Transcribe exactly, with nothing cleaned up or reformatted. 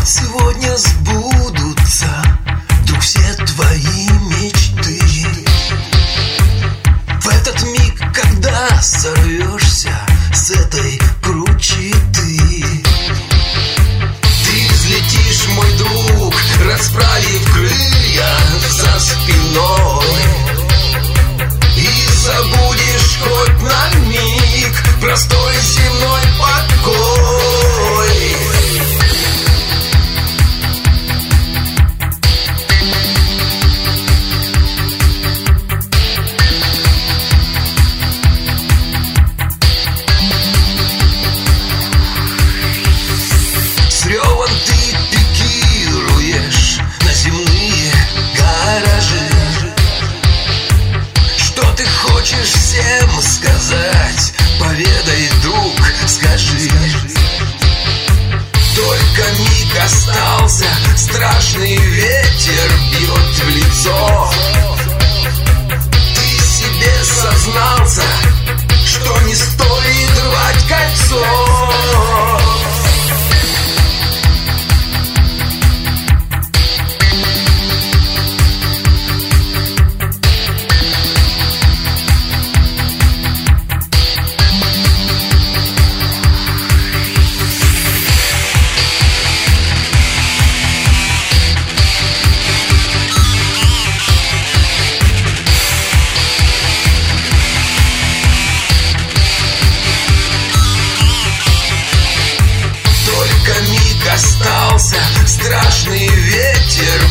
Сегодня сбудутся вдруг все твои мечты. В этот миг, когда сорвешься с этой кручи ты, ты взлетишь, мой друг, расправив крылья за спиной, и забудешь хоть на миг простой земной покой. С ревом ты пикируешь на земные гаражи. Что ты хочешь всем сказать? Поведай, друг, скажи. Только миг остался, страшный ветер бьет в лицо. Ты себе сознался, что не стоит рвать кольцо. Остался страшный ветер